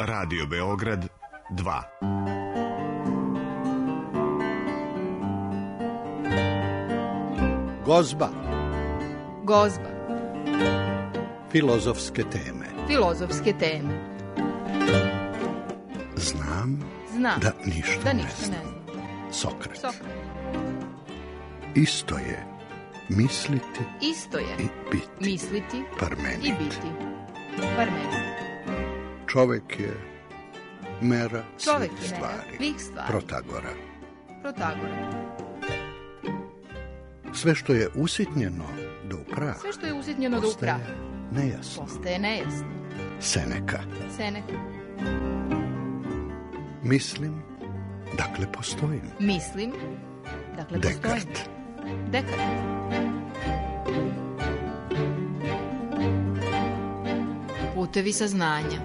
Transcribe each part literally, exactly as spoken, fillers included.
Radio Beograd dva. Gozba. Gozba. Filozofske teme. Filozofske teme. Znam, Znam da ništa, da ne ništa znam. ne znam. Sokrat. Sokrat. Isto je misliti Isto je i biti. misliti Parmenid. i biti. Parmenid. Čovek je mera Čovek svih je mera stvari. svih stvari. Protagora. Protagora. Sve što je usitnjeno do prah Sve što je usitnjeno do postaje prah nejasno. postaje nejasno. Seneka. Seneka. Mislim, dakle postojim. Mislim, dakle postojim. Dekart. Dekart. Putevi saznanja.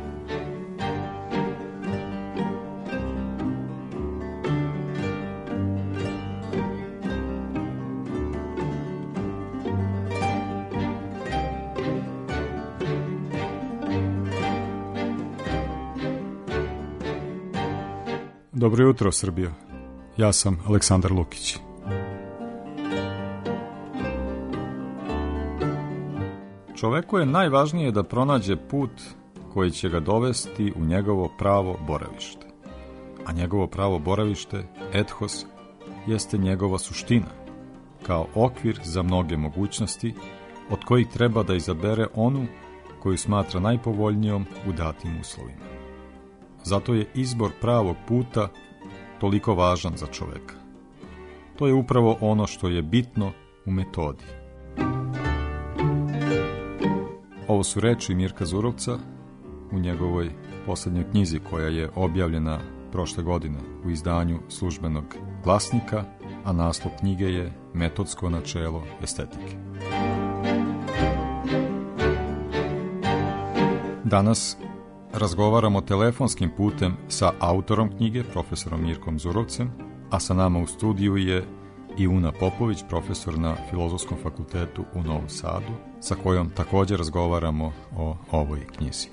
Dobro jutro, Srbijo. Ja sam Aleksandar Lukić. Čoveku je najvažnije da pronađe put koji će ga dovesti u njegovo pravo boravište. A njegovo pravo boravište, ethos, jeste njegova suština, kao okvir za mnoge mogućnosti, od kojih treba da izabere onu koju smatra najpovoljnijom u datim uslovima. Zato je izbor pravog puta toliko važan za čoveka. To je upravo ono što je bitno u metodi. Ovo su reči Mirka Zurovca u njegovoj posljednjoj knjizi koja je objavljena prošle godine u izdanju Službenog glasnika, a naslov knjige je Metodsko načelo estetike. Danas razgovaramo telefonskim putem sa autorom knjige, profesorom Mirkom Zurovcem, a sa nama u studiju je i Una Popović, profesor na Filozofskom fakultetu u Novom Sadu, sa kojom također razgovaramo o ovoj knjizi.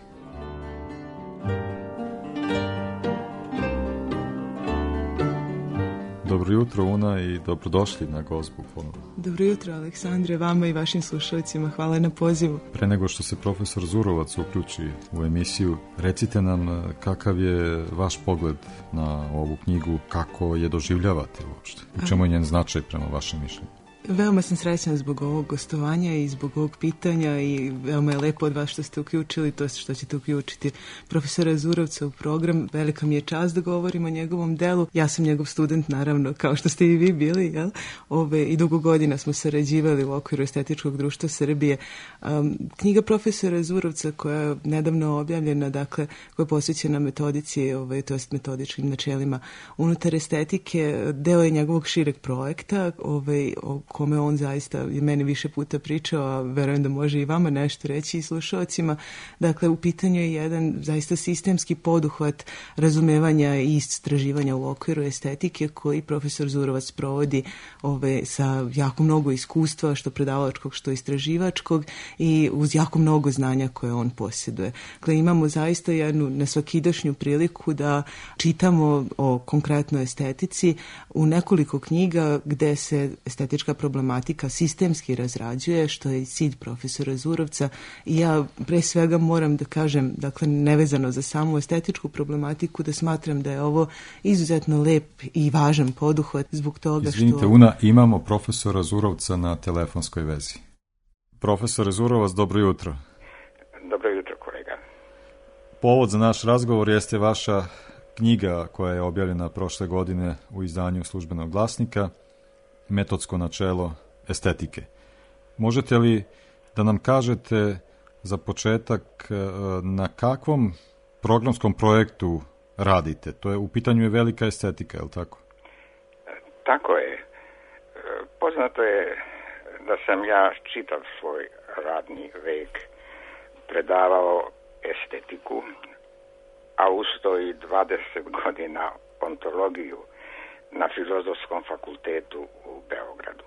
Dobro jutro, Una, i dobrodošli na Gozbu ponovo. Dobro jutro, Aleksandre, vama i vašim slušalicima. Hvala na pozivu. Pre nego što se profesor Zurovac uključi u emisiju, recite nam kakav je vaš pogled na ovu knjigu, kako je doživljavate uopšte, u čemu je njen značaj prema vašem mišljenju? Veoma sam srećna zbog ovog gostovanja i zbog ovog pitanja i veoma je lepo od vas što ste uključili to što ćete uključiti profesora Zurovca u program. Velika mi je čast da govorim o njegovom delu. Ja sam njegov student, naravno, kao što ste i vi bili, jel? Ove, i dugo godina smo sarađivali u okviru Estetičkog društva Srbije. Um, knjiga profesora Zurovca koja je nedavno objavljena, dakle, koja je posvećena metodici, ove, to jest metodičkim načelima unutar estetike, deo je njegovog šireg projekta, ove, o kome on zaista je meni više puta pričao, a verujem da može i vama nešto reći i slušalcima. Dakle, u pitanju je jedan zaista sistemski poduhvat razumevanja i istraživanja u okviru estetike koji profesor Zurovac provodi ove, sa jako mnogo iskustva, što predavačkog, što istraživačkog, i uz jako mnogo znanja koje on posjeduje. Dakle, imamo zaista jednu nesvakidašnju priliku da čitamo o konkretnoj estetici u nekoliko knjiga gde se estetička problematika sistemski razrađuje, što je cilj profesora Zurovca, i ja pre svega moram da kažem, dakle, nevezano za samu estetičku problematiku, da smatram da je ovo izuzetno lep i važan poduhvat zbog toga što... Izvinite, Una, imamo profesora Zurovca na telefonskoj vezi. Profesore Zurovac, dobro jutro. Dobro jutro, kolega. Povod za naš razgovor jeste vaša knjiga koja je objavljena prošle godine u izdanju Službenog glasnika, Metodsko načelo estetike. Možete li da nam kažete za početak na kakvom programskom projektu radite? To je, u pitanju je velika estetika, je li tako? Tako je. Poznato je da sam ja čitav svoj radni vek predavao estetiku, a usto i dvadeset godina ontologiju na Filozofskom fakultetu u Beogradu.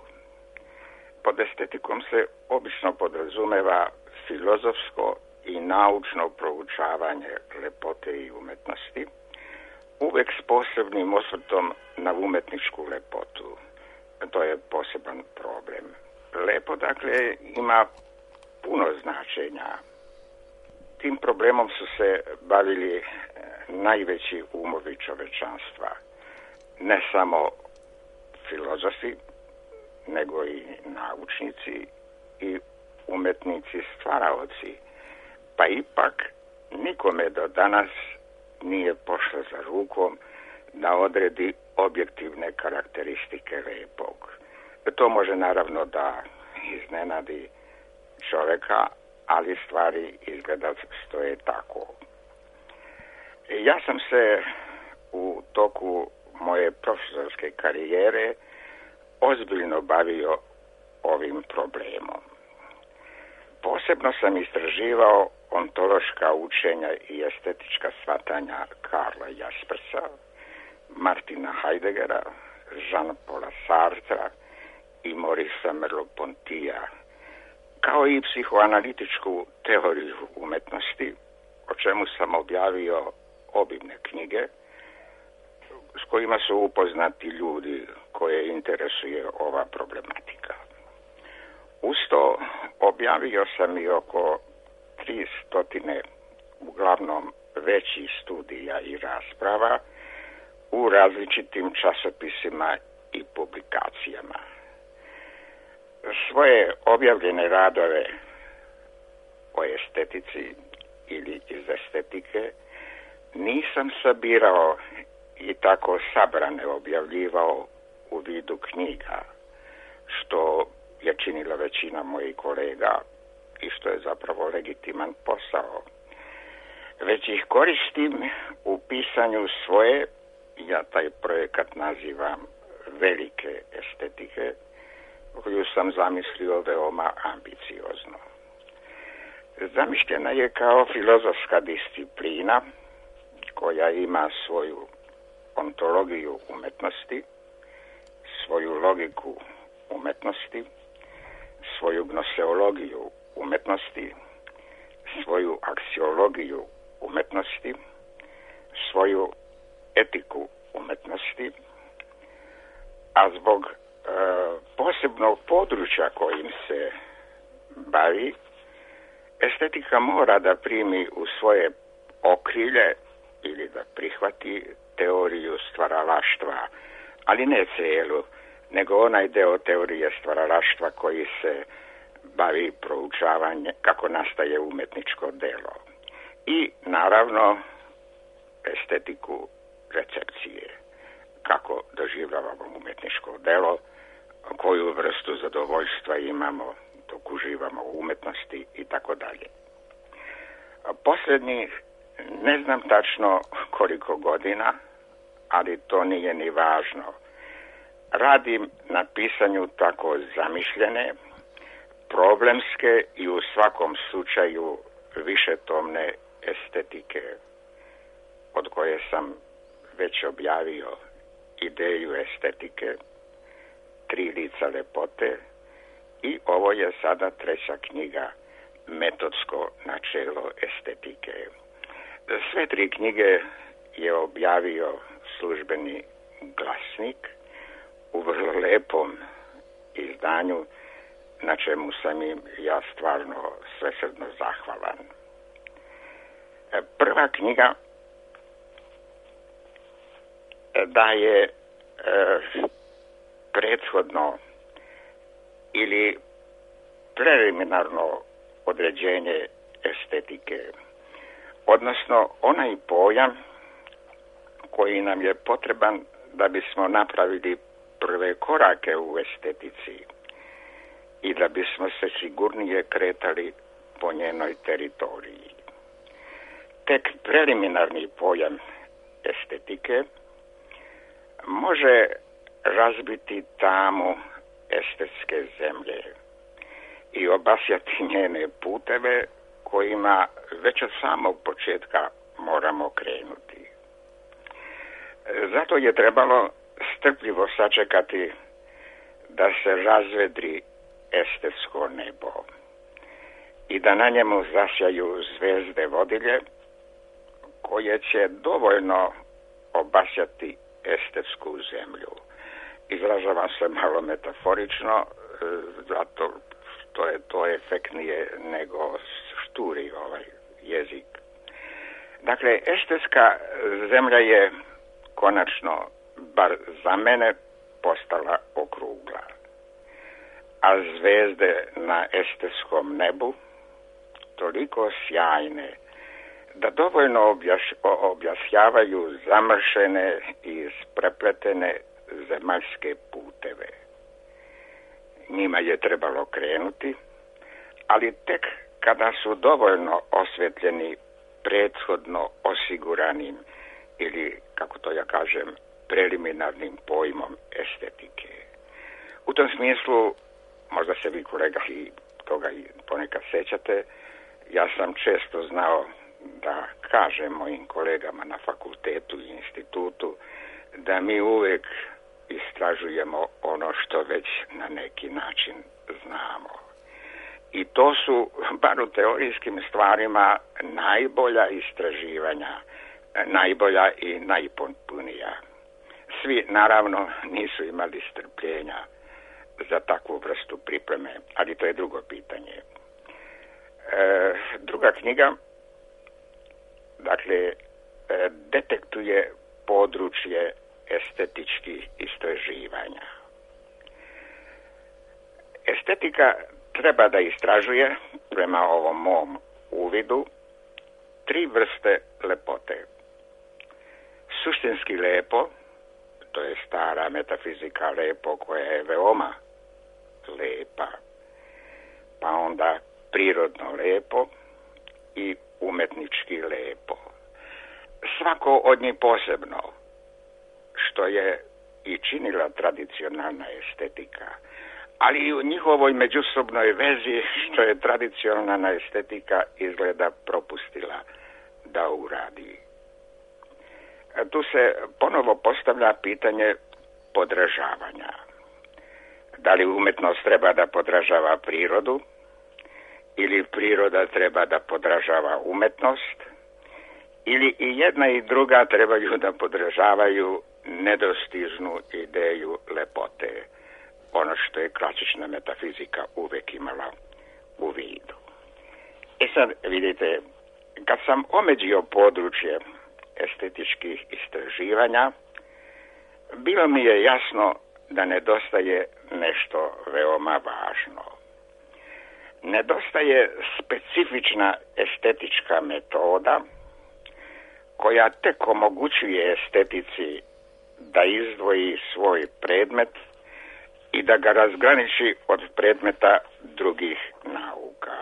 Pod estetikom se obično podrazumeva filozofsko i naučno proučavanje lepote i umetnosti. umetnosti, uvijek s posebnim osvrtom na umetničku lepotu. To je poseban problem. Lepo, dakle, ima puno značenja. Tim problemom su se bavili najveći umovi čovečanstva. Ne samo filozofi, nego i naučnici i umetnici stvaraoci. Pa ipak nikome do danas nije pošlo za rukom da odredi objektivne karakteristike lepog. To može naravno da iznenadi čovjeka, ali stvari izgleda stoje tako. Ja sam se u toku moje profesorske karijere ozbiljno bavio ovim problemom. Posebno sam istraživao ontološka učenja i estetička shvatanja Karla Jaspersa, Martina Heideggera, Jean-Paula Sartra i Maurice Merleau-Pontyja, kao i psihoanalitičku teoriju umetnosti, o čemu sam objavio obimne knjige, s kojima su upoznati ljudi koje interesuje ova problematika. Uz to objavio sam i oko tri stotine uglavnom većih studija i rasprava u različitim časopisima i publikacijama. Svoje objavljene radove o estetici ili iz estetike nisam sabirao i tako sabrane objavljivao u vidu knjiga, što je činila većina mojih kolega i što je zapravo legitiman posao. Već ih koristim u pisanju svoje, ja taj projekat nazivam velike estetike, koju sam zamislio veoma ambiciozno. Zamišljena je kao filozofska disciplina koja ima svoju ontologiju umetnosti, svoju logiku umetnosti, svoju gnoseologiju umetnosti, svoju aksiologiju umetnosti, svoju etiku umetnosti, a zbog e, posebnog područja kojim se bavi, estetika mora da primi u svoje okrilje ili da prihvati teoriju stvaralaštva, ali ne cijelu, nego onaj deo teorije stvaralaštva koji se bavi proučavanje kako nastaje umetničko delo. I naravno estetiku recepcije, kako doživljavamo umetničko delo, koju vrstu zadovoljstva imamo dok uživamo u umetnosti i tako dalje. Posljednjih ne znam tačno koliko godina, ali to nije ni važno. Radim na pisanju tako zamišljene, problemske i u svakom slučaju višetomne estetike, od koje sam već objavio ideju estetike, tri lica lepote i ovo je sada treća knjiga, Metodsko načelo estetike. Sve tri knjige je objavio Službeni glasnik u vrlo lepom izdanju, na čemu sam im ja stvarno svesrdno zahvalan. Prva knjiga daje e, prethodno ili preliminarno određenje estetike, odnosno onaj pojam koji nam je potreban da bismo napravili prve korake u estetici i da bismo se sigurnije kretali po njenoj teritoriji. Tek preliminarni pojam estetike može razbiti tamu estetske zemlje i obasjati njene puteve kojima već od samog početka moramo krenuti. Zato je trebalo strpljivo sačekati da se razvedri estetsko nebo i da na njemu zasjaju zvezde vodilje koje će dovoljno obasjati estetsku zemlju. Izražavam se malo metaforično, e, zato što je to efektnije nego šturi ovaj jezik. Dakle, estetska zemlja je konačno, bar za mene, postala okrugla. A zvezde na estetskom nebu toliko sjajne da dovoljno objaš, objasjavaju zamršene i isprepletene zemaljske puteve. Njima je trebalo krenuti, ali tek kada su dovoljno osvetljeni prethodno osiguranim ili, kako to ja kažem, preliminarnim pojmom estetike. U tom smislu, možda se vi kolega i toga i ponekad sećate, ja sam često znao da kažem mojim kolegama na fakultetu i institutu da mi uvijek istražujemo ono što već na neki način znamo. I to su, bar u teorijskim stvarima, najbolja istraživanja, najbolja i najpotpunija. Svi, naravno, nisu imali strpljenja za takvu vrstu pripreme, ali to je drugo pitanje. E, druga knjiga, dakle, e, detektuje područje estetičkih istraživanja. Estetika treba da istražuje, prema ovom mom uvidu, tri vrste lepote. Suštinski lepo, to je stara metafizika lepo koja je veoma lepa, pa onda prirodno lepo i umetnički lepo. Svako od njih posebno, što je i činila tradicionalna estetika, ali i u njihovoj međusobnoj vezi, što je tradicionalna estetika izgleda propustila da uradi. Tu se ponovo postavlja pitanje podražavanja. Da li umjetnost treba da podražava prirodu ili priroda treba da podražava umjetnost, ili i jedna i druga trebaju da podražavaju nedostižnu ideju lepote, ono što je klasična metafizika uvijek imala u vidu. E sad, vidite, kad sam omeđio područje estetičkih istraživanja, bilo mi je jasno da nedostaje nešto veoma važno. Nedostaje specifična estetička metoda koja tek omogućuje estetici da izdvoji svoj predmet i da ga razgraniči od predmeta drugih nauka.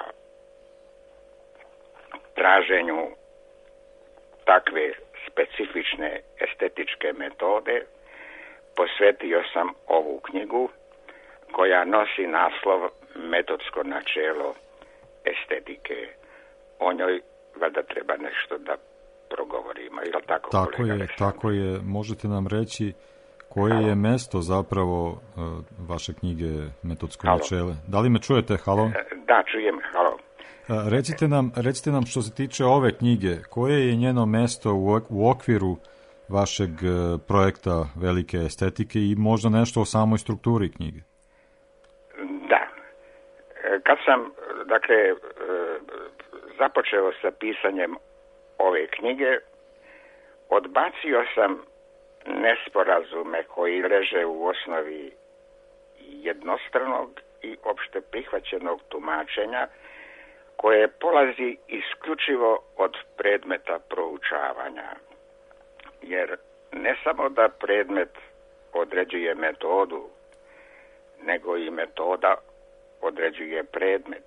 Traženju takve specifične estetičke metode posvetio sam ovu knjigu koja nosi naslov Metodsko načelo estetike. O njoj valjda treba nešto da progovorimo. Je li tako, tako kolega je, Aleksandar? tako je. Možete nam reći koje Halo. je mesto zapravo uh, vaše knjige Metodsko Halo. načelo? Da li me čujete? Halo? Da, čujem. Halo. Uh, recite nam, recite nam što se tiče ove knjige, koje je njeno mesto u, ok- u okviru vašeg uh, projekta velike estetike i možda nešto o samoj strukturi knjige? Da. E, Kad sam, dakle, e, započeo sa pisanjem ove knjige, odbacio sam nesporazume koji leže u osnovi jednostranog i opšte prihvaćenog tumačenja koje polazi isključivo od predmeta proučavanja. Jer ne samo da predmet određuje metodu, nego i metoda određuje predmet.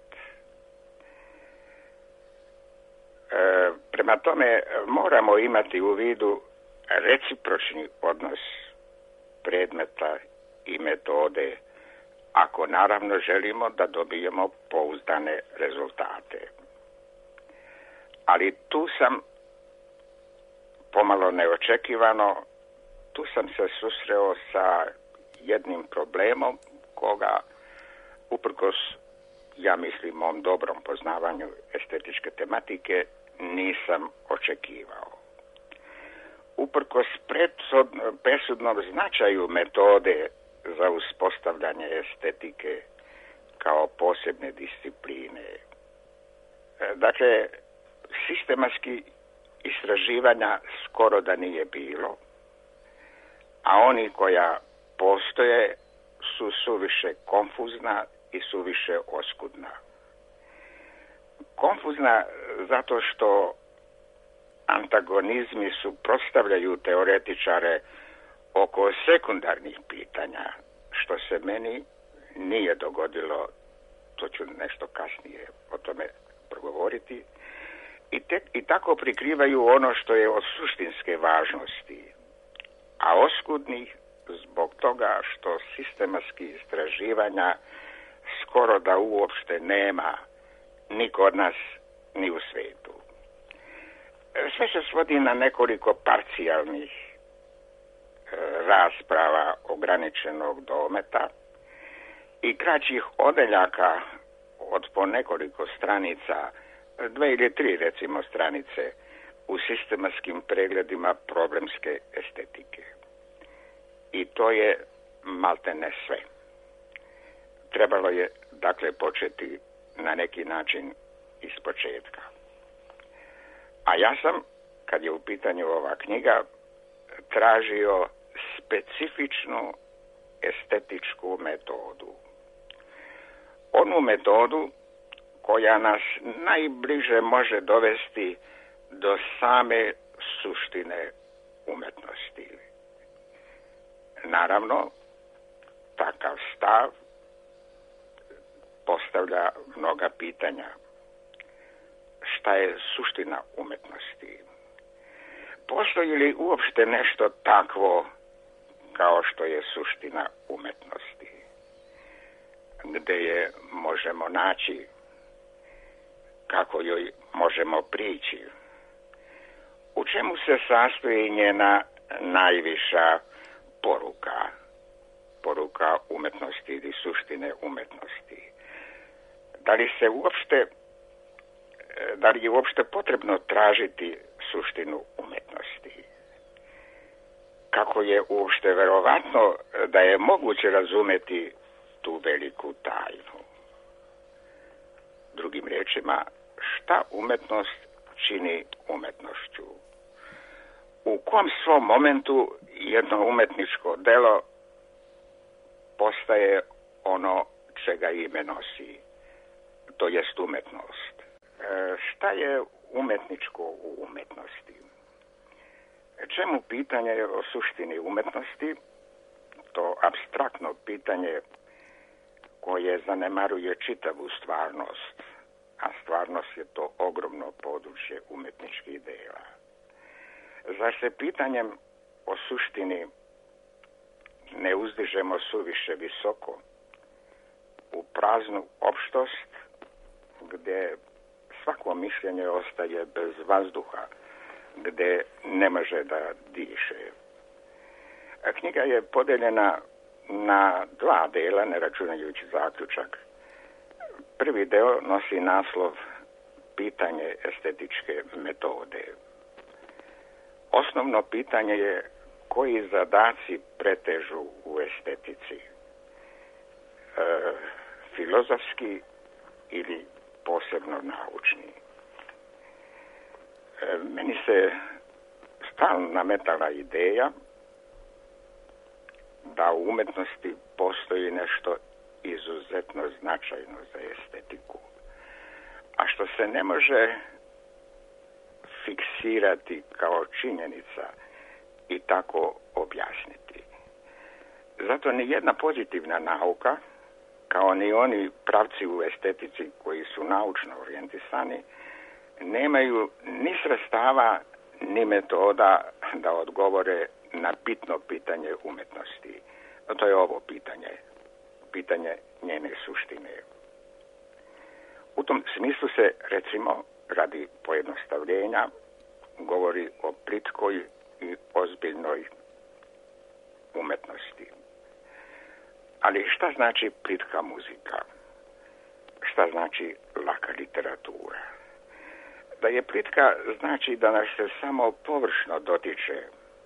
E, prema tome moramo imati u vidu recipročni odnos predmeta i metode, ako naravno želimo da dobijemo pouzdane rezultate. Ali tu sam pomalo neočekivano, tu sam se susreo sa jednim problemom koga, uprkos, ja mislim, mom dobrom poznavanju estetičke tematike, nisam očekivao. uprkos presudnom značaju metode za uspostavljanje estetike kao posebne discipline. Dakle, sistematski istraživanja skoro da nije bilo, a oni koja postoje su suviše konfuzna i suviše oskudna. Konfuzna zato što antagonizmi suprotstavljaju teoretičare oko sekundarnih pitanja, što se meni nije dogodilo, to ću nešto kasnije o tome progovoriti, i, te, i tako prikrivaju ono što je od suštinske važnosti, a oskudnih zbog toga što sistematski istraživanja skoro da uopšte nema ni kod nas, ni u svijetu. Sve se svodi na nekoliko parcijalnih e, rasprava ograničenog dometa i kraćih odeljaka od po nekoliko stranica, dve ili tri recimo stranice, u sistematskim pregledima problemske estetike. I to je maltene sve. Trebalo je, dakle, početi na neki način iz početka. A ja sam, kad je u pitanju ova knjiga, tražio specifičnu estetičku metodu. Onu metodu koja nas najbliže može dovesti do same suštine umetnosti. Naravno, takav stav postavlja mnoga pitanja. Šta je suština umetnosti? Postoji li uopšte nešto takvo kao što je suština umetnosti? Gde je možemo naći? Kako joj možemo prići? U čemu se sastoji njena najviša poruka? Poruka umetnosti ili suštine umetnosti? Da li se uopšte Da li je uopšte potrebno tražiti suštinu umetnosti? Kako je uopšte verovatno da je moguće razumeti tu veliku tajnu? Drugim riječima, šta umetnost čini umetnošću? U kom svom momentu jedno umetničko delo postaje ono čega ime nosi, to jest umetnost? Šta je umetničko u umetnosti? Čemu pitanje o suštini umetnosti, to apstraktno pitanje koje zanemaruje čitavu stvarnost, a stvarnost je to ogromno područje umjetničkih dela. Zar se pitanjem o suštini ne uzdižemo suviše visoko u praznu opštost gdje svako mišljenje ostaje bez vazduha, gdje ne može da diše? Knjiga je podeljena na dva dela, ne računajući zaključak. Prvi deo nosi naslov Pitanje estetičke metode. Osnovno pitanje je koji zadaci pretežu u estetici. E, filozofski ili posebno naučni. E, meni se stalno nametala ideja da u umetnosti postoji nešto izuzetno značajno za estetiku, a što se ne može fiksirati kao činjenica i tako objasniti. Zato ni jedna pozitivna nauka, kao ni oni pravci u estetici koji su naučno orijentisani, nemaju ni sredstava ni metoda da odgovore na bitno pitanje umetnosti. To je ovo pitanje, pitanje njene suštine. U tom smislu se, recimo, radi pojednostavljenja, govori o plitkoj i ozbiljnoj umetnosti. Ali šta znači plitka muzika? Šta znači laka literatura? Da je plitka znači da nas se samo površno dotiče,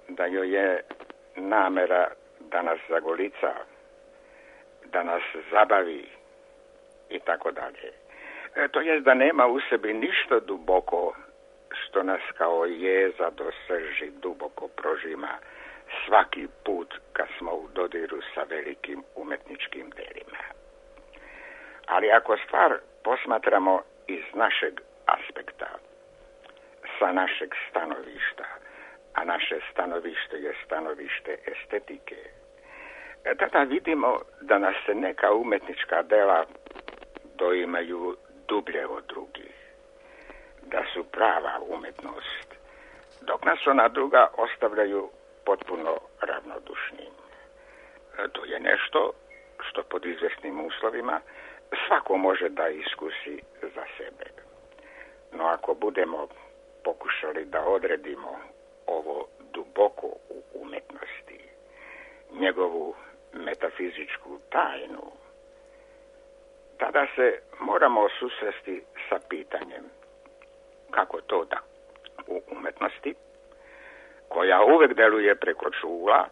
da joj je namera da nas zagolica, da nas zabavi i tako dalje. To jest da nema u sebi ništa duboko što nas kao jeza do srži duboko prožima svaki put kad smo u dodiru sa velikim umetničkim delima. Ali ako stvar posmatramo iz našeg aspekta, sa našeg stanovišta, a naše stanovište je stanovište estetike, tada vidimo da nas se neka umetnička dela doimaju dublje od drugih, da su prava umetnost, dok nas ona druga ostavljaju potpuno ravnodušnim. To je nešto što pod izvjesnim uslovima svako može da iskusi za sebe. No ako budemo pokušali da odredimo ovo duboko u umetnosti, njegovu metafizičku tajnu, tada se moramo susresti sa pitanjem kako to da u umetnosti, koja uvek deluje preko čula,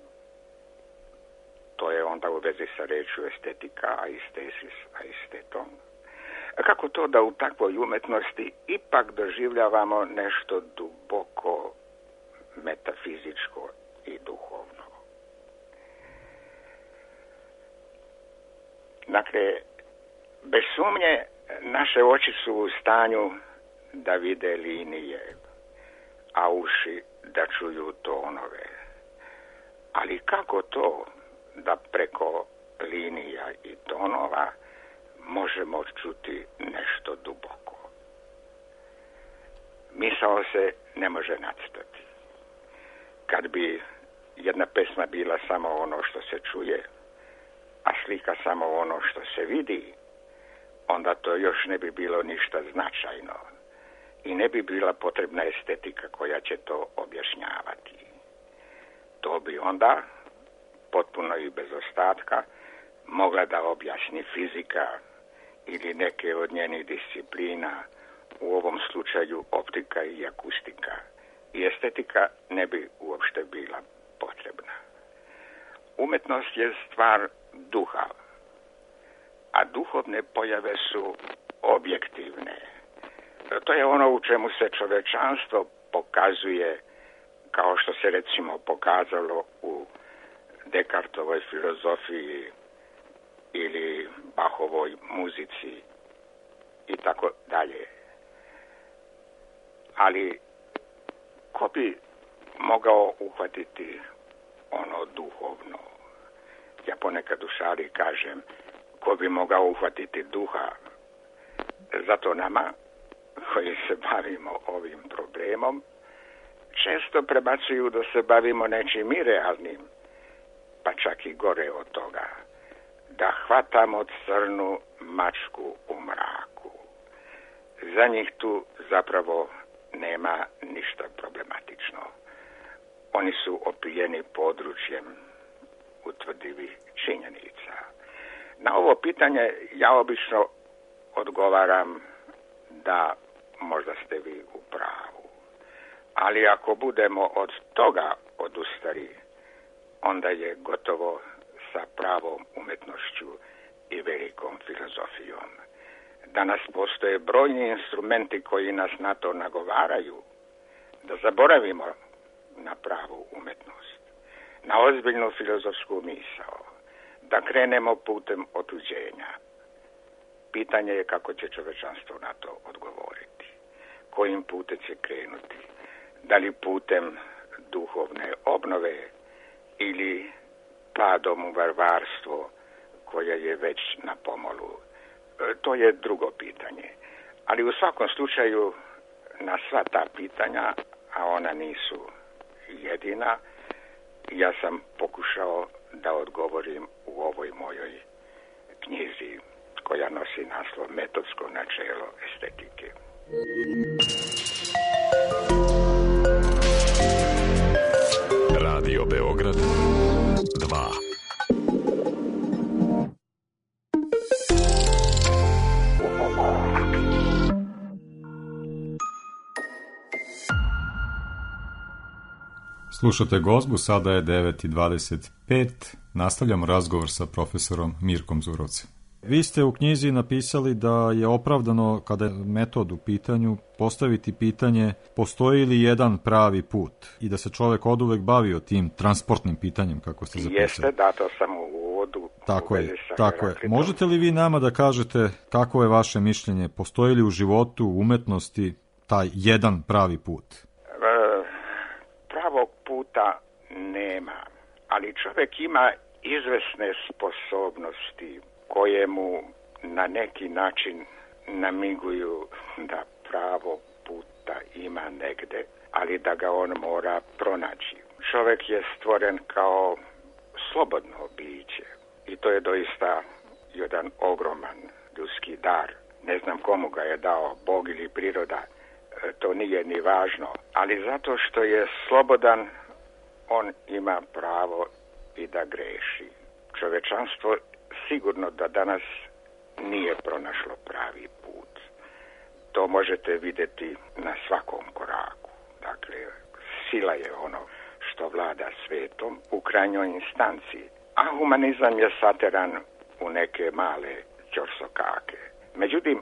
to je onda u vezi sa rečju estetika, aistesis, aisteton, kako to da u takvoj umetnosti ipak doživljavamo nešto duboko metafizičko i duhovno. Dakle, bez sumnje naše oči su u stanju da vide linije, a uši da čuju tonove. Ali kako to da preko linija i tonova možemo čuti nešto duboko? Misao se ne može nacrtati. Kad bi jedna pesma bila samo ono što se čuje, a slika samo ono što se vidi, onda to još ne bi bilo ništa značajno i ne bi bila potrebna estetika koja će to objašnjavati. To bi onda, potpuno i bez ostatka, mogla da objasni fizika ili neke od njenih disciplina, u ovom slučaju optika i akustika. I estetika ne bi uopšte bila potrebna. Umetnost je stvar duha, a duhovne pojave su objektivne. To je ono u čemu se čovečanstvo pokazuje, kao što se recimo pokazalo u Descartovoj filozofiji ili Bachovoj muzici i tako dalje. Ali ko bi mogao uhvatiti ono duhovno? Ja ponekad u šali kažem, ko bi mogao uhvatiti duha? Zato nama, koji se bavimo ovim problemom, često prebacuju da se bavimo nečim irealnim, pa čak i gore od toga, da hvatamo crnu mačku u mraku. Za njih tu zapravo nema ništa problematično. Oni su opijeni područjem utvrdivih činjenica. Na ovo pitanje ja obično odgovaram da možda ste vi u pravu. Ali ako budemo od toga odustali, onda je gotovo sa pravom umetnošću i velikom filozofijom. Danas postoje brojni instrumenti koji nas na to nagovaraju, da zaboravimo na pravu umetnost, na ozbiljnu filozofsku misao, da krenemo putem otuđenja. Pitanje je kako će čovečanstvo na to odgovoriti, kojim putem će krenuti, da li putem duhovne obnove ili padom u varvarstvo koje je već na pomolu. To je drugo pitanje. Ali u svakom slučaju na sva ta pitanja, a ona nisu jedina, ja sam pokušao da odgovorim u ovoj mojoj knjizi koja nosi naslov Metodsko načelo estetike. Radio Beograd dva. Slušate Gozbu, sada je devet i dvadeset pet. Nastavljamo razgovor sa profesorom Mirkom Zurovcem. Vi ste u knjizi napisali da je opravdano, kada je metod u pitanju, postaviti pitanje postoji li jedan pravi put i da se čovjek oduvek bavio tim transportnim pitanjem, kako ste zapisali. Jeste, da, to sam u uvodu. Tako je, tako je. Možete li vi nama da kažete kako je vaše mišljenje, postoji li u životu, u umetnosti taj jedan pravi put? E, pravog puta nema, ali čovjek ima izvesne sposobnosti koje mu na neki način namiguju da pravog puta ima negde, ali da ga on mora pronaći. Čovjek je stvoren kao slobodno biće i to je doista jedan ogroman ljudski dar. Ne znam komu ga je dao, Bog ili priroda, to nije ni važno, ali zato što je slobodan, on ima pravo i da greši. Čovečanstvo sigurno da danas nije pronašlo pravi put. To možete vidjeti na svakom koraku. Dakle, sila je ono što vlada svetom u krajnjoj instanciji, a humanizam je sateran u neke male ćorsokake. Međutim,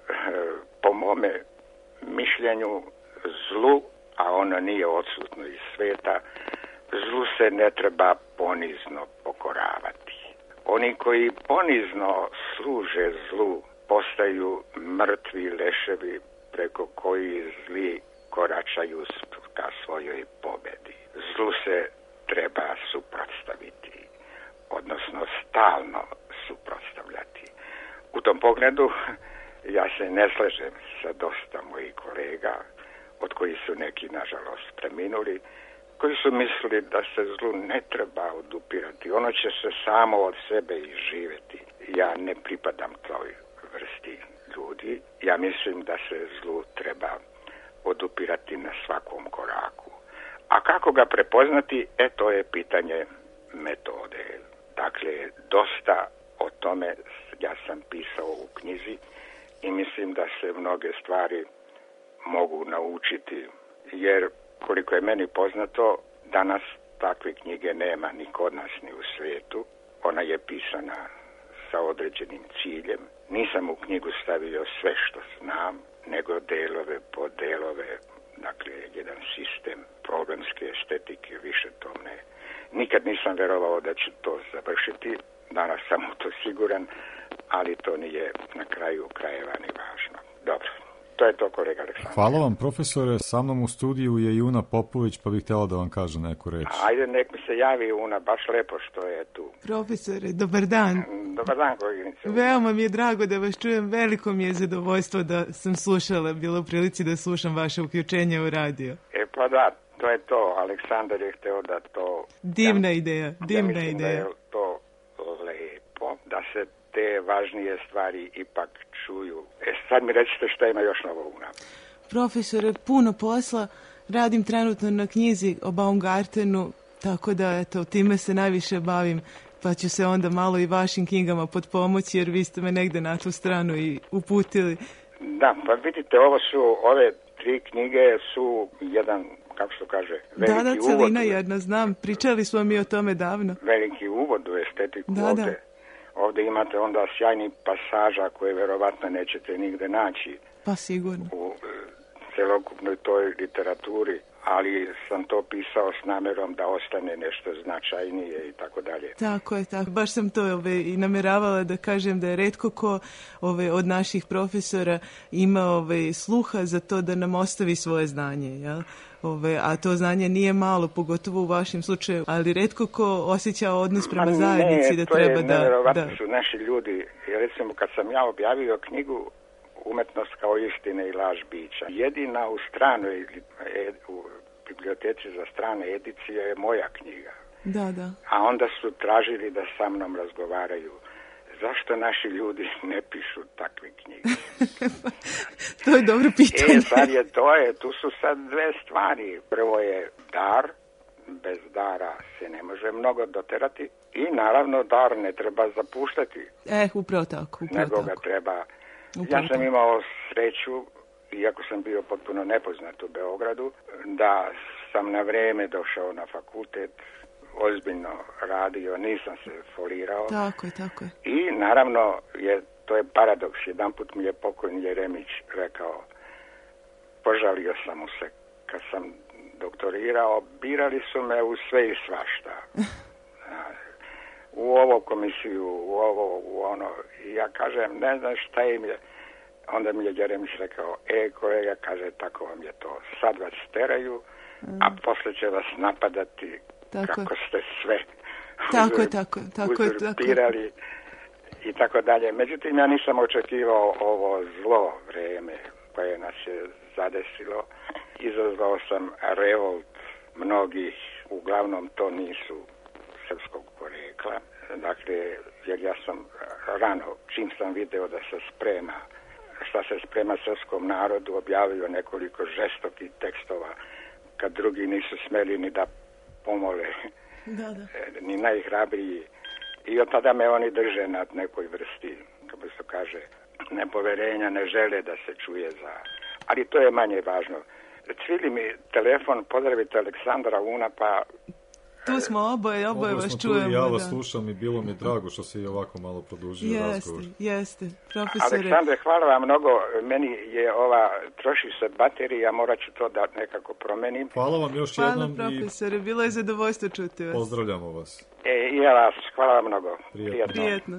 po mome mišljenju, zlu, a ono nije odsutno iz sveta, zlu se ne treba ponizno pokoravati. Oni koji ponizno služe zlu postaju mrtvi leševi preko koji zli koračaju ka svojoj pobedi. Zlu se treba suprotstaviti, odnosno stalno suprotstavljati. U tom pogledu ja se ne slažem sa dosta mojih kolega, od kojih su neki nažalost preminuli, koji su mislili da se zlu ne treba odupirati. Ono će se samo od sebe izživjeti. Ja ne pripadam toj vrsti ljudi. Ja mislim da se zlu treba odupirati na svakom koraku. A kako ga prepoznati, e to je pitanje metode. Dakle, dosta o tome ja sam pisao u knjizi i mislim da se mnoge stvari mogu naučiti, jer koliko je meni poznato, danas takve knjige nema ni kod nas ni u svijetu. Ona je pisana sa određenim ciljem. Nisam u knjigu stavio sve što znam, nego delove po delove, dakle jedan sistem problemske estetike, više to ne. Nikad nisam vjerovao da ću to završiti, danas sam u to siguran, ali to nije na kraju krajeva ni važno. Dobro. To je to, kolega Aleksandar. Hvala vam, profesore. Sa mnom u studiju je i Una Popović, pa bih htjela da vam kaže neku reč. Ajde, nek mi se javi Una, baš lepo što je tu. Profesore, dobar dan. Dobar dan, koleginice. Veoma mi je drago da vas čujem. Veliko mi je zadovoljstvo da sam slušala, bila u prilici da slušam vaše uključenje u radio. E pa da, to je to. Aleksandar je hteo da to... Divna ja, ideja, divna ja ideja. Da je to lepo, da se te važnije stvari ipak čuju. E sad mi recite šta ima još novo Una. Profesore, puno posla. Radim trenutno na knjizi o Baumgartenu, tako da eto, time se najviše bavim, pa ću se onda malo i vašim knjigama pod pomoći, jer vi ste me negde na tu stranu i uputili. Da, pa vidite, ovo su, ove tri knjige su jedan, kako se kaže, veliki uvod. Da, da, celina jedna, znam. Pričali smo mi o tome davno. Veliki uvod u estetiku da, ovde. Da. Ovdje imate onda sjajni pasaža koje verovatno nećete nigde naći. Pa sigurno. U celokupnoj toj literaturi, ali sam to pisao s namjerom da ostane nešto značajnije i tako dalje. Tako je, tako. Baš sam to ove, i namjeravala da kažem da je retko ko ove, od naših profesora ima ove, sluha za to da nam ostavi svoje znanje, jel? Ove, a to znanje nije malo, pogotovo u vašem slučaju, ali retko ko osjeća odnos prema Ma zajednici ne, da treba da... nevjerovatno da... su naši ljudi, jer recimo kad sam ja objavio knjigu Umetnost kao istine i laž bića, jedina u stranoj u biblioteci za strane edicije je moja knjiga. Da, da. A onda su tražili da sa mnom razgovaraju. Zašto naši ljudi ne pišu takve knjige? To je dobro pitanje. E, sad je to je, tu su sad dve stvari. Prvo je dar, bez dara se ne može mnogo doterati i naravno dar ne treba zapuštati. Eh, upravo tako, upravo nego tako. ga treba. Upravo ja sam tako. imao sreću, iako sam bio potpuno nepoznat u Beogradu, da sam na vrijeme došao na fakultet, ozbiljno radio, nisam se folirao. Tako je, tako je. I naravno, je, to je paradoks. Jedanput mi je pokojni Jeremić rekao, požalio sam mu se kad sam doktorirao, birali su me u sve i svašta. U ovo komisiju, u ovo, u ono. I ja kažem, ne znam šta im je. Onda mi je Jeremić rekao, e kolega, kaže, tako vam je to. Sad vas teraju, a posle će vas napadati tako kako ste sve tako je, tako je, tako je, tako je. I tako dalje. Međutim, ja nisam očekivao ovo zlo vrijeme koje nas je zadesilo. Izazvao sam revolt mnogih, uglavnom to nisu srpskog porijekla. Dakle, jer ja sam rano, čim sam video da se sprema, šta se sprema srpskom narodu, objavio nekoliko žestokih tekstova, kad drugi nisu smeli ni da pomole, da, da. ni najhrabriji. I od tada me oni drže na nekoj vrsti, kako se kaže, nepoverenja, ne žele da se čuje za... Ali to je manje važno. Cvili mi telefon, pozdravite Aleksandra Una, pa... Tu smo oboje, oboje vas čujemo. Ja vas da. slušam i bilo mi drago što se i ovako malo produžio jeste, razgovor. Jeste, profesore. Aleksandre, hvala vam mnogo. Meni je ova, troši se baterija, morat ću to da nekako promenim. Hvala vam još hvala, jednom. Hvala profesore, bilo je zadovoljstvo čuti vas. Pozdravljamo vas. E, i ja vas, hvala vam mnogo. Prijetno. Prijetno.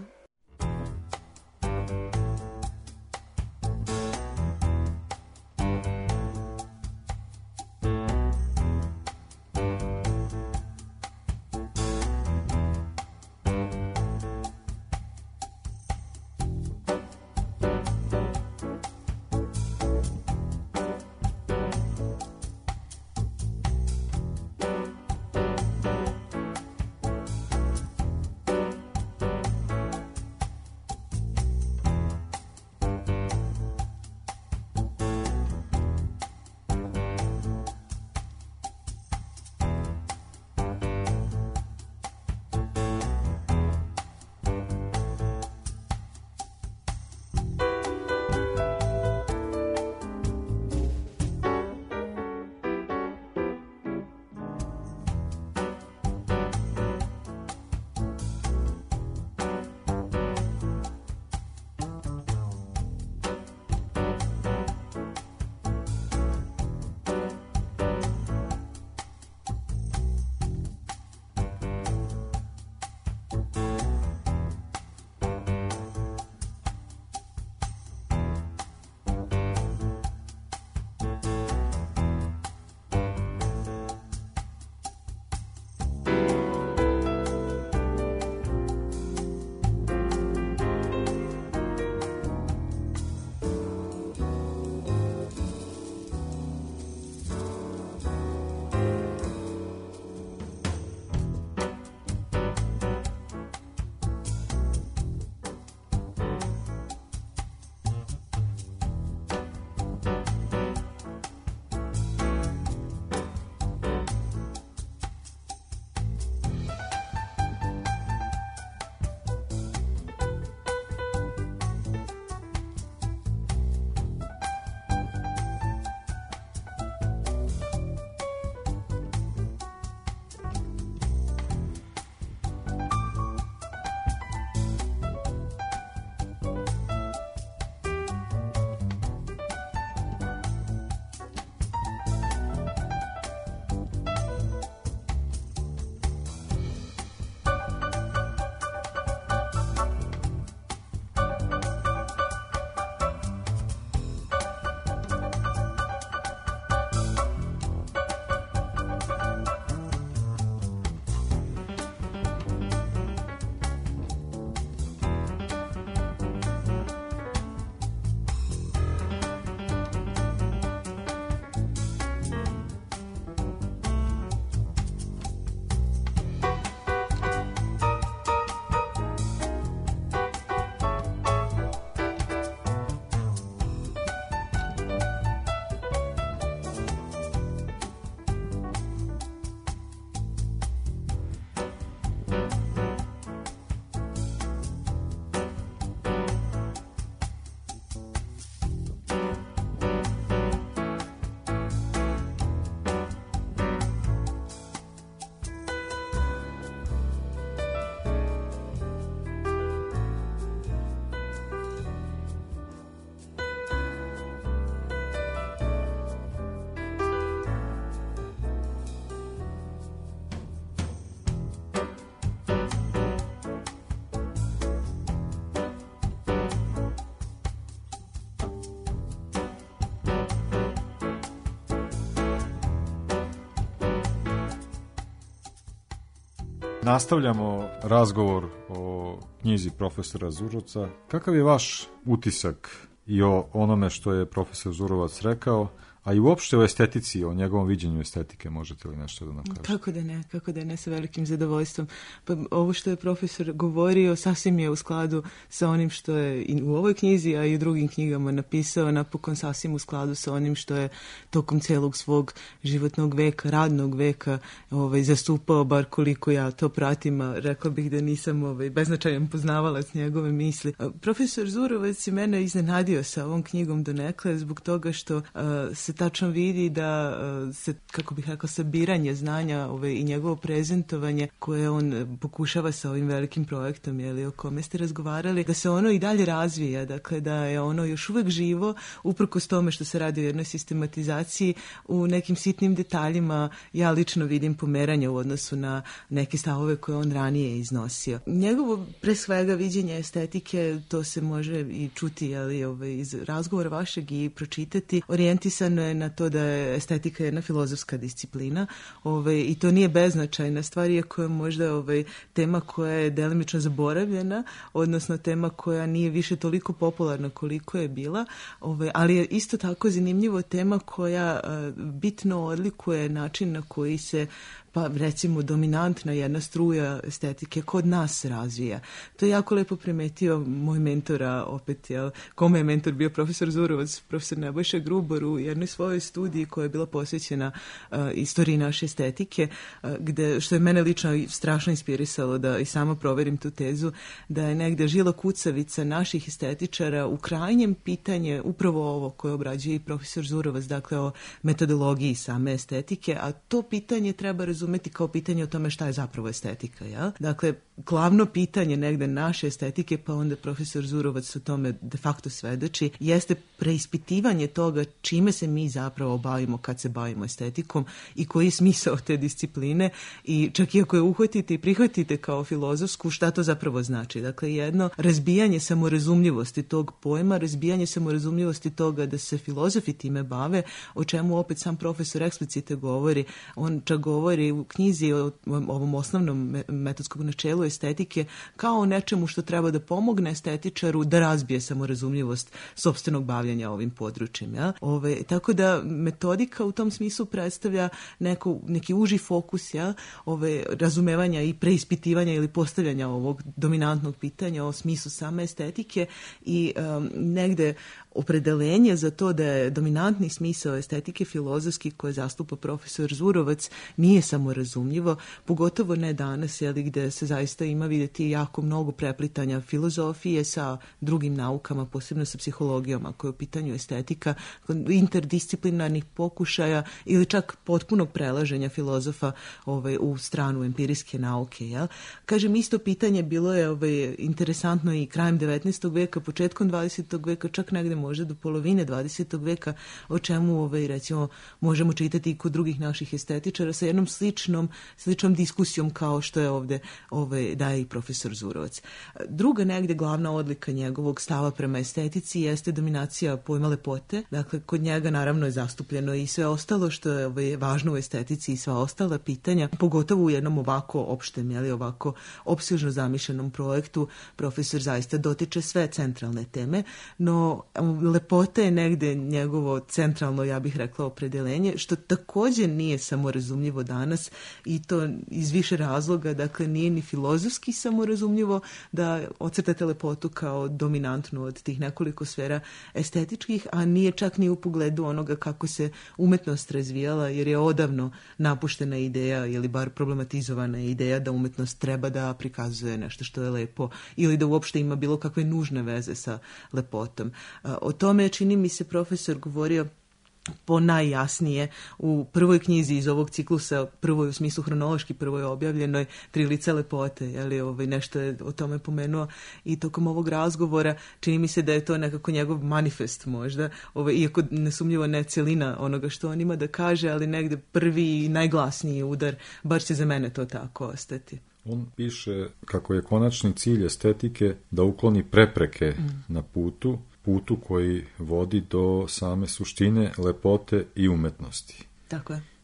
Nastavljamo razgovor o knjizi profesora Zurovca. Kakav je vaš utisak i o onome što je profesor Zurovac rekao, a i uopšte o estetici, o njegovom viđenju estetike, možete li nešto da nam kažete? Kako da ne, kako da ne, sa velikim zadovoljstvom. Pa ovo što je profesor govorio sasvim je u skladu sa onim što je i u ovoj knjizi, a i u drugim knjigama napisao, napokon sasvim u skladu sa onim što je tokom celog svog životnog veka, radnog veka ovaj, zastupao, bar koliko ja to pratim, a rekla bih da nisam ovaj, beznačajan poznavalac njegove misli. A, profesor Zurovac je mene iznenadio sa ovom knjigom donekle zbog toga što a, se tačno vidi da se, kako bih rekao, sabiranje znanja ove, i njegovo prezentovanje koje on pokušava sa ovim velikim projektom, jeli, o kome ste razgovarali, da se ono i dalje razvija, dakle da je ono još uvek živo, uprkos tome što se radi o jednoj sistematizaciji, u nekim sitnim detaljima ja lično vidim pomeranje u odnosu na neke stavove koje on ranije iznosio. Njegovo pre svega viđenje estetike, to se može i čuti, jeli, ove, iz razgovora vašeg i pročitati, orijentisano je na to da je estetika jedna filozofska disciplina, ovaj, i to nije beznačajna stvar, iako je možda ovaj, tema koja je delimično zaboravljena, odnosno tema koja nije više toliko popularna koliko je bila, ovaj, ali je isto tako zanimljivo tema koja a, bitno odlikuje način na koji se, pa recimo, dominantna jedna struja estetike kod nas razvija. To je jako lepo primetio moj mentora, opet, jel, kome je mentor bio profesor Zurovac, profesor Nebojša Grubor, u jednoj svojoj studiji koja je bila posvećena uh, istoriji naše estetike, uh, gde, što je mene lično strašno inspirisalo da i sama proverim tu tezu, da je negde žila kucavica naših estetičara u krajnjem pitanje upravo ovo koje obrađuje i profesor Zurovac, dakle o metodologiji same estetike, a to pitanje treba razumjeti razumeti kao pitanje o tome šta je zapravo estetika. Ja? Dakle, glavno pitanje negde naše estetike, pa onda profesor Zurovac o tome de facto svedoči, jeste preispitivanje toga čime se mi zapravo bavimo kad se bavimo estetikom i koji je smisao te discipline, i čak i ako je uhvatite i prihvatite kao filozofsku, šta to zapravo znači. Dakle, jedno razbijanje samorazumljivosti tog pojma, razbijanje samorazumljivosti toga da se filozofi time bave, o čemu opet sam profesor eksplicite govori. On čak govori u knjizi o ovom osnovnom metodskog načelu estetike kao o nečemu što treba da pomogne estetičaru da razbije samorazumljivost sopstvenog bavljanja ovim područjem. Ja? Ove, tako da metodika u tom smislu predstavlja neko, neki uži fokus, ja? Ove, razumevanja i preispitivanja ili postavljanja ovog dominantnog pitanja o smislu same estetike i um, negde opredelenje za to da je dominantni smisao estetike filozofski koje zastupa profesor Zurovac nije samo razumljivo, pogotovo ne danas, jeli, gde se zaista ima vidjeti jako mnogo preplitanja filozofije sa drugim naukama, posebno sa psihologijom, ako je u pitanju estetika, interdisciplinarnih pokušaja ili čak potpunog prelaženja filozofa ovaj, u stranu empirijske nauke. Jel? Kažem, isto pitanje bilo je ovaj, interesantno i krajem devetnaestog veka, početkom dvadesetog veka, čak negde možda do polovine dvadesetog veka, o čemu ovaj, recimo, možemo čitati i kod drugih naših estetičara sa jednom sličnom, sličnom diskusijom kao što je ovde ovaj, daje i profesor Zurovac. Druga negde glavna odlika njegovog stava prema estetici jeste dominacija pojma lepote. Dakle, kod njega naravno je zastupljeno i sve ostalo što je ovaj, važno u estetici i sva ostala pitanja, pogotovo u jednom ovako opštem, jeli, ovako opsežno zamišljenom projektu. Profesor zaista dotiče sve centralne teme, no lepota je negde njegovo centralno, ja bih rekla, opredelenje, što također nije samorazumljivo danas, i to iz više razloga. Dakle, nije ni filozofski samorazumljivo da ocrtate lepotu kao dominantnu od tih nekoliko sfera estetičkih, a nije čak ni u pogledu onoga kako se umetnost razvijala, jer je odavno napuštena ideja ili bar problematizovana ideja da umetnost treba da prikazuje nešto što je lepo ili da uopšte ima bilo kakve nužne veze sa lepotom. O tome, čini mi se, profesor govorio po najjasnije u prvoj knjizi iz ovog ciklusa, prvoj u smislu hronološki, prvoj objavljenoj, Tri lica lepote, jeli, ovaj, nešto je o tome pomenuo i tokom ovog razgovora. Čini mi se da je to nekako njegov manifest možda, ovaj, iako nesumnjivo ne celina onoga što on ima da kaže, ali negde prvi i najglasniji udar, bar će za mene to tako ostati. On piše kako je konačni cilj estetike da ukloni prepreke mm. na putu, putu koji vodi do same suštine lepote i umetnosti. Tako je.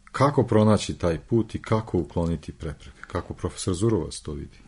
Kako pronaći taj put i kako ukloniti prepreke? Kako profesor Zurovac to vidi?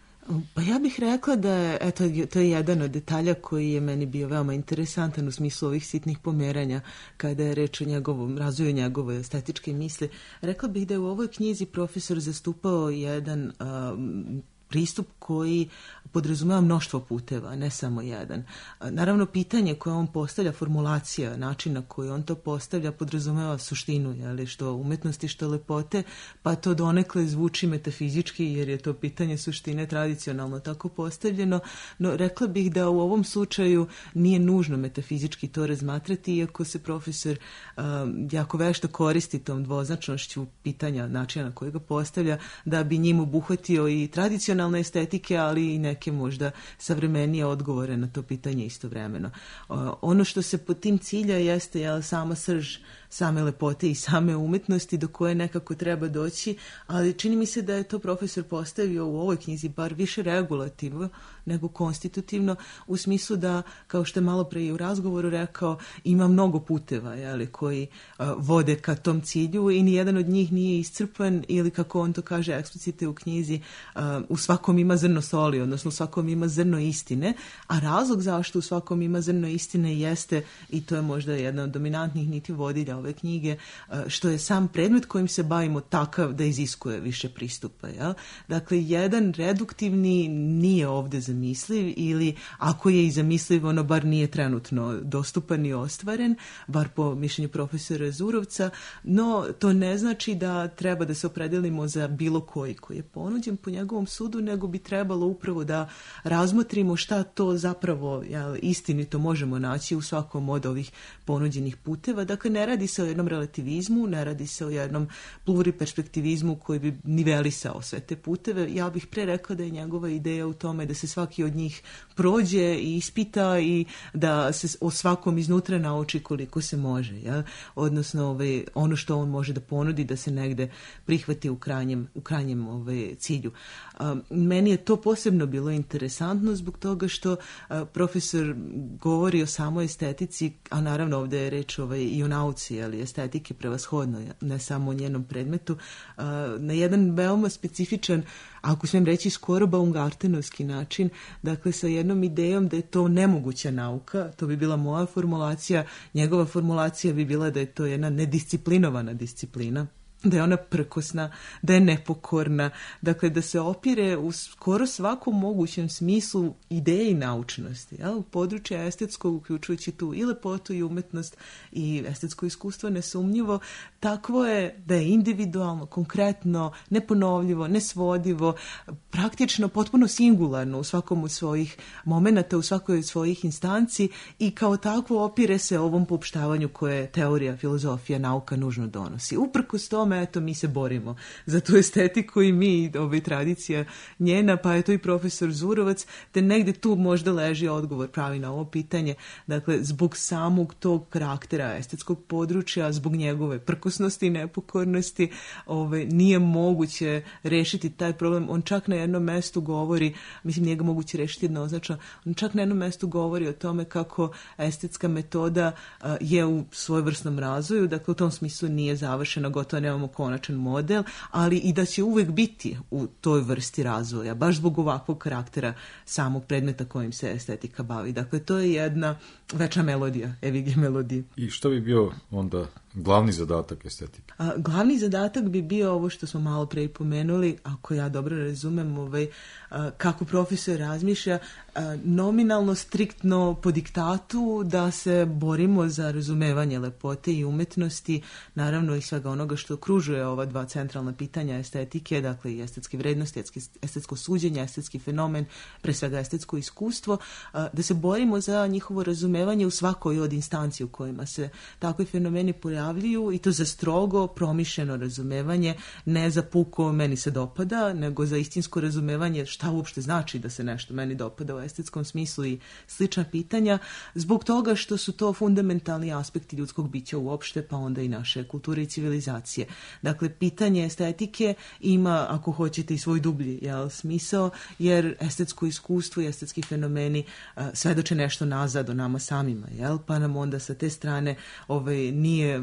Pa ja bih rekla da je, eto, to je jedan od detalja koji je meni bio veoma interesantan u smislu ovih sitnih pomeranja kada je reč o njegovom razvoju njegove estetičke misli. Rekla bih da je u ovoj knjizi profesor zastupao jedan um, pristup koji podrazumeva mnoštvo puteva, ne samo jedan. Naravno, pitanje koje on postavlja, formulacija, način na koji on to postavlja, podrazumeva suštinu, jeli, što umetnosti, što lepote, pa to donekle zvuči metafizički, jer je to pitanje suštine tradicionalno tako postavljeno, no rekla bih da u ovom slučaju nije nužno metafizički to razmatrati, iako se profesor um, jako vešto koristi tom dvoznačnošću pitanja, načina na koji ga postavlja, da bi njim obuhvatio i tradicionalne estetike, ali i neke možda savremenije odgovore na to pitanje istovremeno. Ono što se pod tim cilja jeste jel, sama srž same lepote i same umetnosti do koje nekako treba doći, ali čini mi se da je to profesor postavio u ovoj knjizi bar više regulativno nego konstitutivno, u smislu da, kao što je malo pre i u razgovoru rekao, ima mnogo puteva jeli, koji uh, vode ka tom cilju i nijedan od njih nije iscrpan ili, kako on to kaže eksplicite u knjizi, uh, u svakom ima zrno soli, odnosno u svakom ima zrno istine, a razlog zašto u svakom ima zrno istine jeste, i to je možda jedna od dominantnih niti vodilja ove knjige, što je sam predmet kojim se bavimo takav da iziskuje više pristupa. Jel? Dakle, jedan reduktivni nije ovde zamisliv, ili ako je i zamisliv, ono bar nije trenutno dostupan i ostvaren, bar po mišljenju profesora Zurovca, no to ne znači da treba da se opredelimo za bilo koji koji je ponuđen po njegovom sudu, nego bi trebalo upravo da razmotrimo šta to zapravo jel, istinito možemo naći u svakom od ovih ponuđenih puteva. Dakle, ne radi se o jednom relativizmu, ne radi se o jednom pluriperspektivizmu koji bi nivelisao sve te puteve. Ja bih pre rekla da je njegova ideja u tome da se svaki od njih prođe i ispita i da se o svakom iznutra nauči koliko se može. Jel? Odnosno, ovaj, ono što on može da ponudi da se negde prihvati u krajnjem, u krajnjem ovaj, cilju. A, meni je to posebno bilo interesantno zbog toga što a, profesor govori o samoj estetici, a naravno ovde je reč ovaj, i o nauci, ali estetike prevashodno, ne samo o njenom predmetu, a, na jedan veoma specifičan, ako smijem reći skoro baumgartenovski način, dakle sa jednom idejom da je to nemoguća nauka, to bi bila moja formulacija, njegova formulacija bi bila da je to jedna nedisciplinovana disciplina, da je ona prkosna, da je nepokorna, dakle da se opire u skoro svakom mogućem smislu ideji naučnosti. Jel? U području estetskog, uključujući tu i lepotu i umetnost i estetsko iskustvo, nesumnjivo, takvo je da je individualno, konkretno, neponovljivo, nesvodivo, praktično potpuno singularno u svakom od svojih momenata, u svakoj od svojih instanci i kao takvo opire se ovom poopštavanju koje teorija, filozofija, nauka nužno donosi. Uprkos tome, eto, mi se borimo za tu estetiku i mi, ovaj, tradicija njena, pa je to i profesor Zurovac, te negde tu možda leži odgovor pravi na ovo pitanje. Dakle, zbog samog tog karaktera estetskog područja, zbog njegove prkosnosti i nepokornosti, ovaj, nije moguće rešiti taj problem. On čak na jednom mestu govori, mislim nije ga moguće rešiti jednoznačno, on čak na jednom mestu govori o tome kako estetska metoda a, je u svojevrsnom razvoju, dakle u tom smislu nije završena, gotovo nemamo konačan model, ali i da će uvek biti u toj vrsti razvoja, baš zbog ovakvog karaktera samog predmeta kojim se estetika bavi. Dakle, to je jedna večna melodija, evige melodije. I što bi bio onda glavni zadatak estetike? A, glavni zadatak bi bio ovo što smo malo pre pomenuli, ako ja dobro razumem, ovaj, a, kako profesor razmišlja, a, nominalno, striktno po diktatu da se borimo za razumevanje lepote i umetnosti, naravno i svega onoga što okružuje ova dva centralna pitanja estetike, dakle i estetske vrednosti, estetsko suđenje, estetski fenomen, pre svega estetsko iskustvo, a, da se borimo za njihovo razumevanje u svakoj od instanci u kojima se takvi fenomeni pojavljuju i to za strogo promišljeno razumevanje, ne za puko meni se dopada, nego za istinsko razumevanje šta uopšte znači da se nešto meni dopada u estetskom smislu i slična pitanja, zbog toga što su to fundamentalni aspekti ljudskog bića uopšte, pa onda i naše kulture i civilizacije. Dakle, pitanje estetike ima, ako hoćete, i svoj dublji jel, smisao, jer estetsko iskustvo i estetski fenomeni a, svedoče nešto nazad o nama samima, jel? Pa nam onda sa te strane ovaj, nije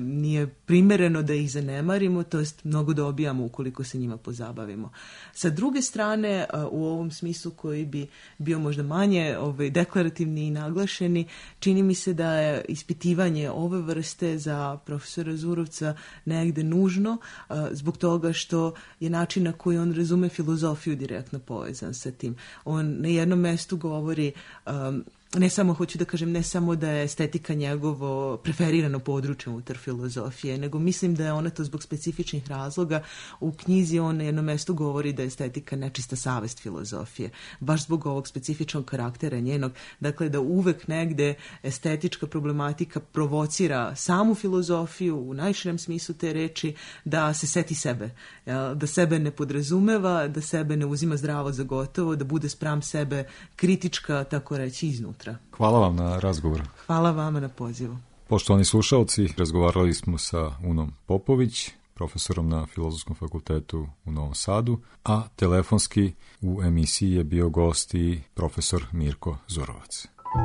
nije primjereno da ih zanemarimo, to jest mnogo dobijamo ukoliko se njima pozabavimo. Sa druge strane, u ovom smislu koji bi bio možda manje ovaj, deklarativni i naglašeni, čini mi se da je ispitivanje ove vrste za profesora Zurovca negde nužno, zbog toga što je način na koji on razume filozofiju direktno povezan sa tim. On na jednom mestu govori, um, ne samo, hoću da kažem, ne samo da je estetika njegovo preferirano područje unutar filozofije, nego mislim da je ona to zbog specifičnih razloga. U knjizi on na jednom mestu govori da je estetika nečista savest filozofije, baš zbog ovog specifičnog karaktera njenog. Dakle, da uvek negde estetička problematika provocira samu filozofiju u najširem smislu te reči, da se seti sebe, da sebe ne podrazumeva, da sebe ne uzima zdravo za gotovo, da bude spram sebe kritička, tako reći, iznutra. Hvala vam na razgovor. Hvala vama na pozivu. Poštovani slušalci, razgovarali smo sa Unom Popović, profesorom na Filozofskom fakultetu u Novom Sadu, a telefonski u emisiji je bio gost i profesor Mirko Zurovac.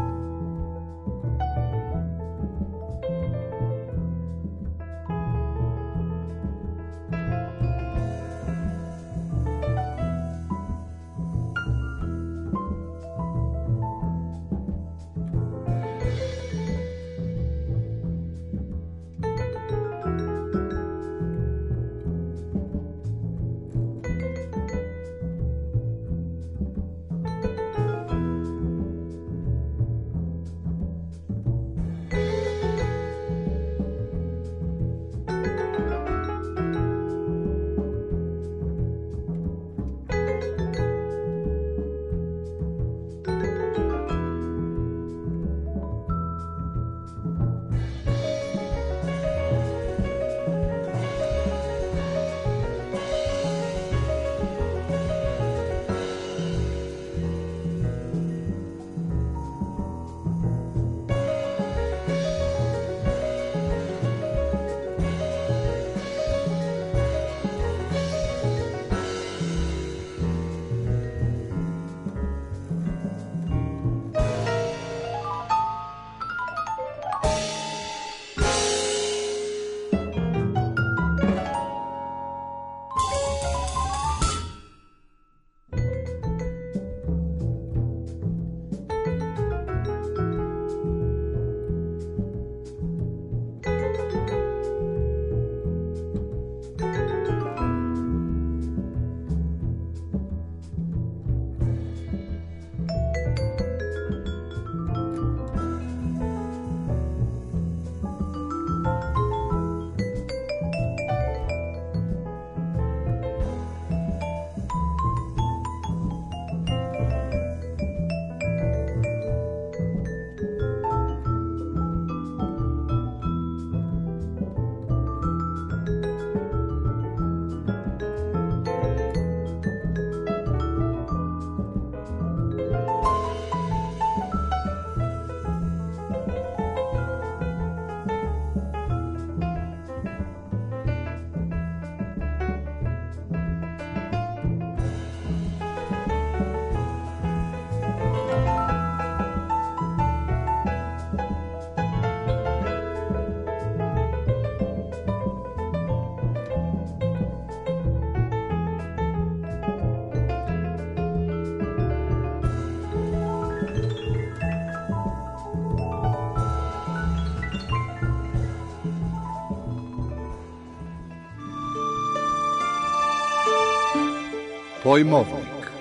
Pojmovnik.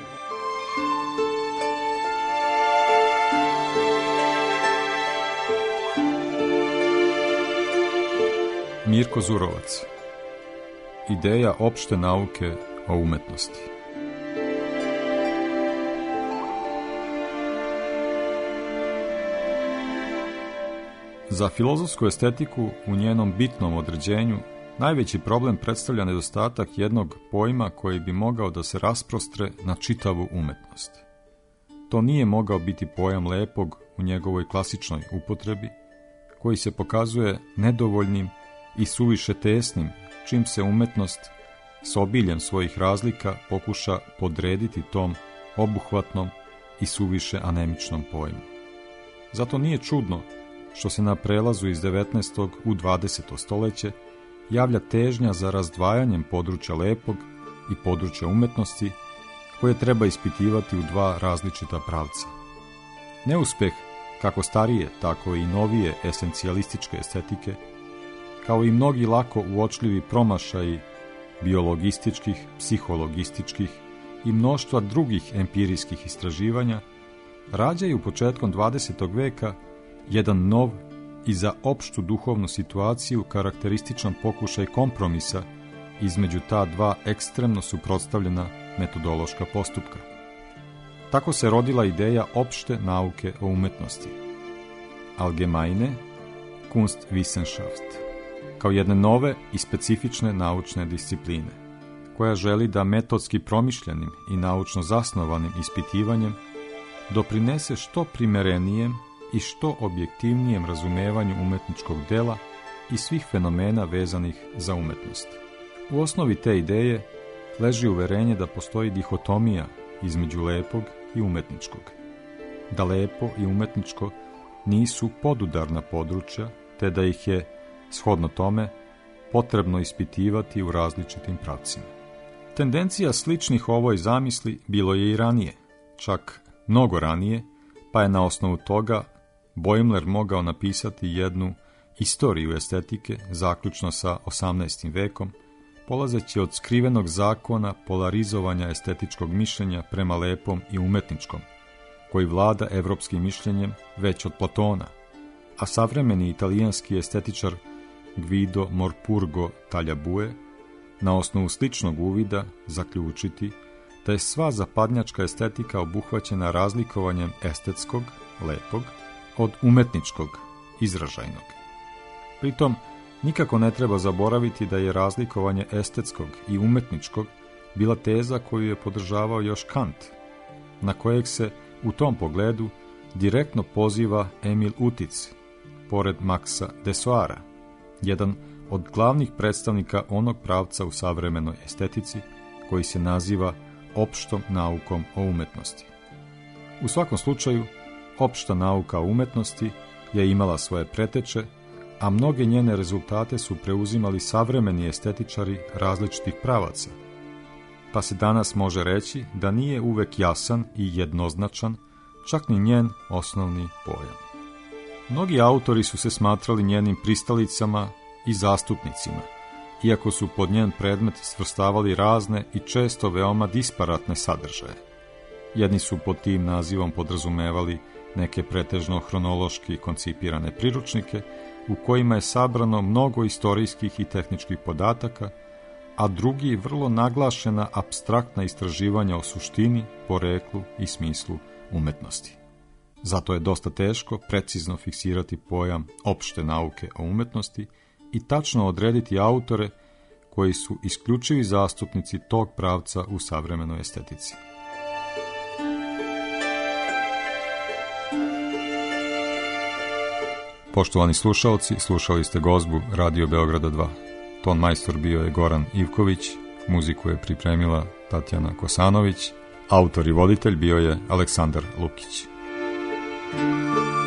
Mirko Zurovac. Ideja opšte nauke o umetnosti. Za filozofsku estetiku u njenom bitnom određenju najveći problem predstavlja nedostatak jednog pojma koji bi mogao da se rasprostre na čitavu umetnost. To nije mogao biti pojam lepog u njegovoj klasičnoj upotrebi, koji se pokazuje nedovoljnim i suviše tesnim, čim se umetnost s obiljem svojih razlika pokuša podrediti tom obuhvatnom i suviše anemičnom pojmu. Zato nije čudno što se na prelazu iz devetnaestog u dvadeseto stoljeće javlja težnja za razdvajanjem područja lepog i područja umetnosti koje treba ispitivati u dva različita pravca. Neuspeh kako starije, tako i novije esencijalističke estetike, kao i mnogi lako uočljivi promašaji biologističkih, psihologističkih i mnoštva drugih empirijskih istraživanja, rađaju početkom dvadesetog veka jedan nov i za opštu duhovnu situaciju karakterističan pokušaj kompromisa između ta dva ekstremno suprotstavljena metodološka postupka. Tako se rodila ideja opšte nauke o umetnosti, Allgemeine Kunstwissenschaft, kao jedne nove i specifične naučne discipline, koja želi da metodski promišljenim i naučno zasnovanim ispitivanjem doprinese što primerenijem i što objektivnijem razumevanju umetničkog dela i svih fenomena vezanih za umetnost. U osnovi te ideje leži uverenje da postoji dihotomija između lepog i umetničkog, da lepo i umetničko nisu podudarna područja, te da ih je, shodno tome, potrebno ispitivati u različitim pravcima. Tendencija sličnih ovoj zamisli bilo je i ranije, čak mnogo ranije, pa je na osnovu toga Boimler mogao napisati jednu istoriju estetike, zaključno sa osamnaestim vekom, polazeći od skrivenog zakona polarizovanja estetičkog mišljenja prema lepom i umetničkom, koji vlada evropskim mišljenjem već od Platona, a savremeni italijanski estetičar Guido Morpurgo Tagliabue na osnovu sličnog uvida zaključiti da je sva zapadnjačka estetika obuhvaćena razlikovanjem estetskog, lepog, od umetničkog, izražajnog. Pritom, nikako ne treba zaboraviti da je razlikovanje estetskog i umetničkog bila teza koju je podržavao još Kant, na kojeg se u tom pogledu direktno poziva Emil Utic, pored Maxa Dessoara, jedan od glavnih predstavnika onog pravca u savremenoj estetici koji se naziva opštom naukom o umetnosti. U svakom slučaju, opšta nauka o umetnosti je imala svoje preteče, a mnoge njene rezultate su preuzimali savremeni estetičari različitih pravaca, pa se danas može reći da nije uvek jasan i jednoznačan čak ni njen osnovni pojam. Mnogi autori su se smatrali njenim pristalicama i zastupnicima, iako su pod njen predmet svrstavali razne i često veoma disparatne sadržaje. Jedni su pod tim nazivom podrazumevali neke pretežno hronološki koncipirane priručnike, u kojima je sabrano mnogo istorijskih i tehničkih podataka, a drugi vrlo naglašena apstraktna istraživanja o suštini, poreklu i smislu umetnosti. Zato je dosta teško precizno fiksirati pojam opšte nauke o umetnosti i tačno odrediti autore koji su isključivi zastupnici tog pravca u savremenoj estetici. Poštovani slušalci, slušali ste gozbu Radio Beograda dva. Ton majstor bio je Goran Ivković, muziku je pripremila Tatjana Kosanović, autor i voditelj bio je Aleksandar Lukić.